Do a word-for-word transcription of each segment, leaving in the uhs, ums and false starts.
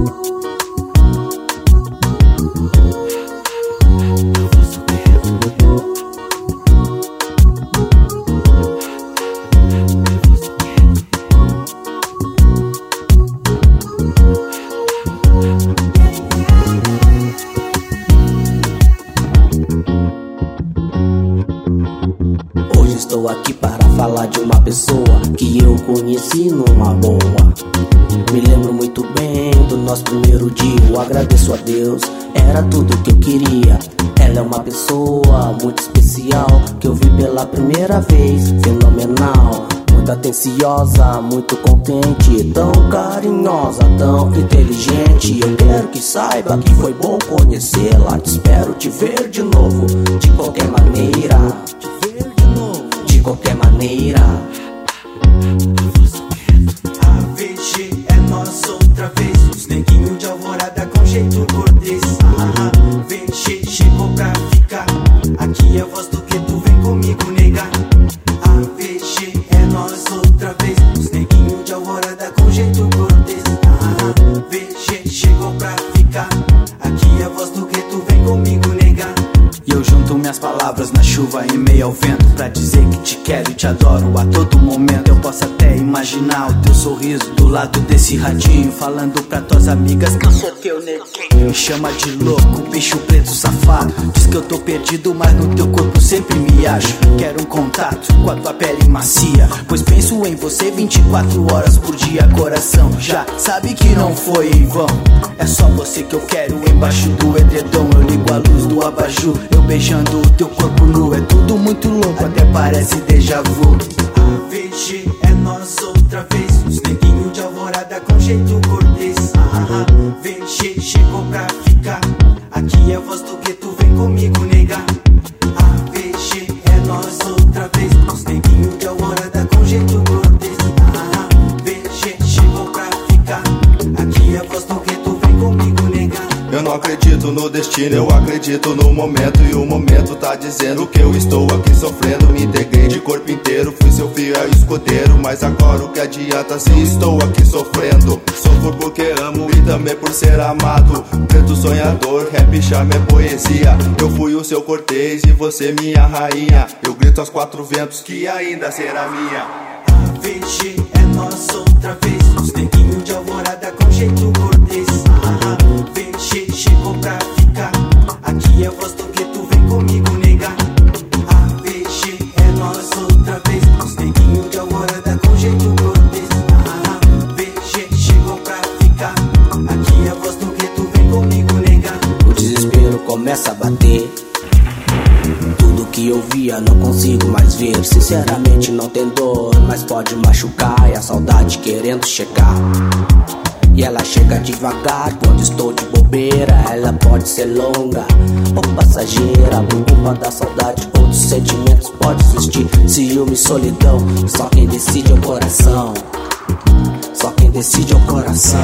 Hoje estou aqui para falar de uma pessoa que eu conheci numa boa. Me lembro muito bem do nosso primeiro dia. Eu agradeço a Deus, era tudo que eu queria. Ela é uma pessoa muito especial que eu vi pela primeira vez, fenomenal. Muito atenciosa, muito contente, tão carinhosa, tão inteligente. Eu quero que saiba que foi bom conhecê-la. Te espero te ver de novo, de qualquer maneira. De qualquer maneira. A V G é nós outra vez, os neguinhos de alvorada com jeito cortês. A V G chegou pra ficar, aqui é a voz do gueto, vem comigo negar. A V G é nós outra vez, os neguinhos de alvorada com jeito cortês. A V G chegou pra ficar, aqui é a voz do gueto, vem comigo negar. E eu junto minhas palavras na chuva em meio ao vento, pra dizer que te quero e te adoro a todo momento. Eu posso até imaginar o teu sorriso do lado desse radinho, falando pra tuas amigas que eu sou teu neguinho. Me chama de louco, bicho preto safado. Diz que eu tô perdido, mas no teu corpo sempre me acho. Quero um contato com a tua pele macia, pois penso em você vinte e quatro horas por dia. Coração já sabe que não foi em vão, é só você que eu quero embaixo do edredom. Eu ligo a luz do abajur, eu beijando o teu corpo nu. É tudo muito louco, até parece déjà vu. A V G é nós outra vez, os neguinhos de alvorada com jeito cortês. A V G chegou pra ficar, aqui é a voz do gueto, vem comigo negar. A V G é nós outra vez, os neguinhos de alvorada com jeito cortês. A V G chegou pra ficar, aqui é a voz do gueto, vem comigo negar. Eu não acredito no destino, eu acredito no momento. E o momento tá dizendo que eu estou aqui sofrendo. Me entreguei de corpo inteiro, fui seu fiel escudeiro. Mas agora o que adianta se estou aqui sofrendo? Sofro porque amo e também por ser amado. Preto sonhador, rap chama é poesia. Eu fui o seu cortês e você minha rainha. Eu grito aos quatro ventos que ainda será minha. A V G é nós outra vez, os neguinhos de alvorada com jeito cortês. A V G chegou pra ficar, aqui é a voz do gueto, vem comigo negar. A V G é nós outra vez, os neguinhos de alvorada com jeito cortês. A V G chegou pra ficar, aqui é a voz do gueto, vem comigo negar. O desespero começa a bater, tudo que eu via não consigo mais ver. Sinceramente não tem dor, mas pode machucar. E a saudade querendo chegar, e ela chega devagar quando estou de bobeira. Ela pode ser longa ou passageira, por culpa da saudade outros sentimentos pode existir. Ciúme, solidão, só quem decide é o coração. Só quem decide é o coração.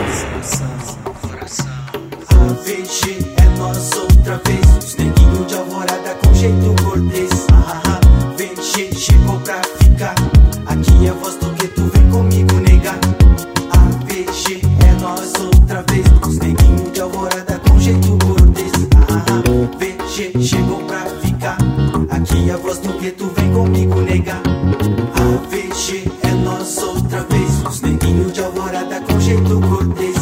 A V G é nós outra vez, os neguinhos de alvorada com jeito cortês. A V G chegou pra ficar, aqui é a voz do gueto, vem comigo negar. A V G é nós outra vez, os neguinhos de alvorada com jeito cortês. A V G chegou pra ficar, aqui é a voz do gueto, vem comigo negar. A V G é nós outra vez, os neguinhos de alvorada com jeito cortês.